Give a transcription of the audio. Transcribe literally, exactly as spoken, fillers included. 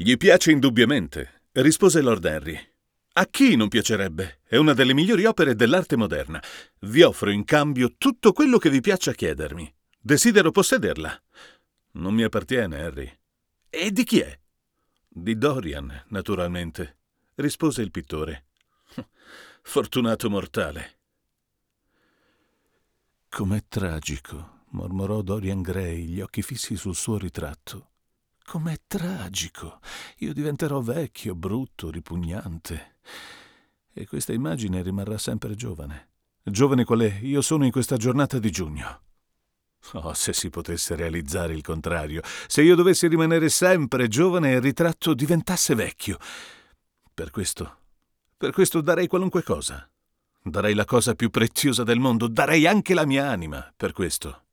Gli piace indubbiamente, rispose Lord Henry. A chi non piacerebbe? È una delle migliori opere dell'arte moderna. Vi offro in cambio tutto quello che vi piaccia chiedermi. Desidero possederla. Non mi appartiene, Harry. E di chi è? Di Dorian, naturalmente, rispose il pittore. Fortunato mortale. Com'è tragico, mormorò Dorian Gray, gli occhi fissi sul suo ritratto. Com'è tragico! Io diventerò vecchio, brutto, ripugnante. E questa immagine rimarrà sempre giovane. Giovane qual è? Io sono in questa giornata di giugno. Oh, se si potesse realizzare il contrario. Se io dovessi rimanere sempre giovane e il ritratto diventasse vecchio. Per questo, per questo darei qualunque cosa. Darei la cosa più preziosa del mondo. Darei anche la mia anima per questo.